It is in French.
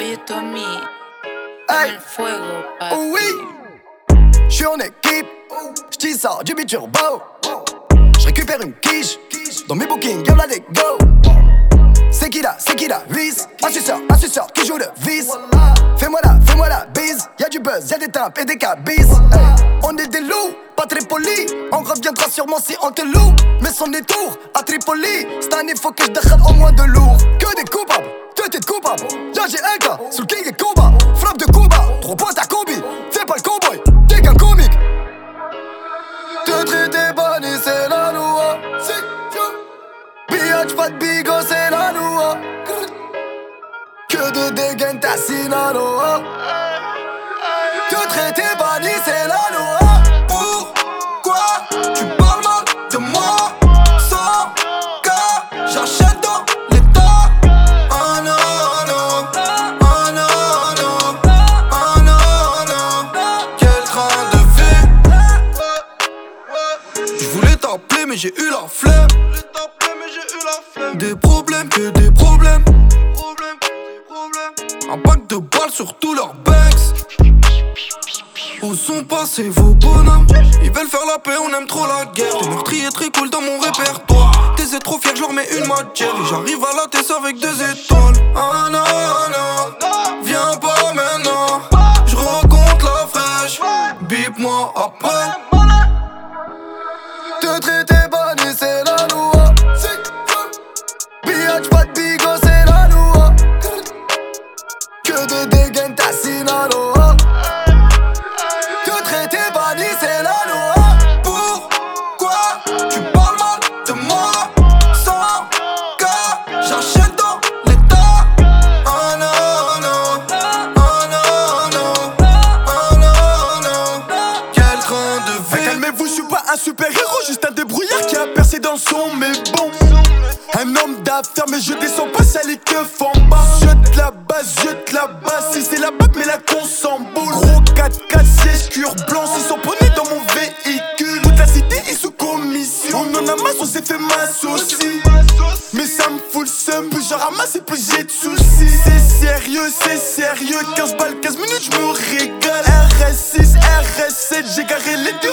Pollito a mí, Hey. el fuego, papi. Oui, j'suis en équipe, j'dis ça du biturbo. J'récupère une quiche, dans mes bookings, y'a les go. C'est qui là, vis. Un suceur qui joue le vis. Fais-moi la bise. Y'a du buzz, y'a des tympes et des cabis. Hey. On est des loups, pas très polis. On reviendra sûrement si on te loue. Mais son détour à Tripoli. Cette année faut que j'déchale au moins de lourd. Que des coupables, toi t'es coupable. Y'a j'ai un gars, sous le king et combat. Frappe de Cuba, 3 points à combi. Fais pas le cowboy, t'es qu'un comique. Te traiter banni c'est la loi. Biatch pas de bigo c'est la loi. Que de dégaine ta Sinaloa. Te traiter banni c'est la loi. Pourquoi tu parles mal de moi? Sans cas, j'achète dans l'état. Oh non non, oh non non, oh non non. Quel train de vie. Je voulais t'appeler mais j'ai eu la flemme. Des problèmes, que des problèmes. Un pack de balles sur tous leurs banks. Où sont passés vos bonhommes? Ils veulent faire la paix, on aime trop la guerre. T'es meurtrier très cool dans mon répertoire. T'es trop fier, je leur mets une matière. Et j'arrive à la tête avec 2 étoiles. Ah non, non, viens pas maintenant. Je rencontre la fraîche, bip-moi après. Te traiter banni, c'est la loi. Biatch, pas de bigo, c'est la loi. Que de dégaine ta Sinaloa. Te traiter banni, c'est la loi. Pourquoi tu parles mal de moi? Sans cas, j'achète dans l'état. Oh non non, oh non non, oh non non. Quel train de vie. Calmez-vous, je suis pas un super-héros, juste un débrouillard qui a percé dans son mais bon. Un homme d'affaires mais je descends pas ça les keufs en bas. Jette la base, si c'est la bague mais la con s'emboule. Gros 4x4 siège cuir blanc, ils sont prenés dans mon véhicule. Toute la cité est sous commission, on en a masse, on s'est fait masse aussi. Mais ça me fout le seum, plus j'en ramasse et plus j'ai de soucis. C'est sérieux, 15 balles, 15 minutes, je me régale. RS6, RS7, j'ai garé les deux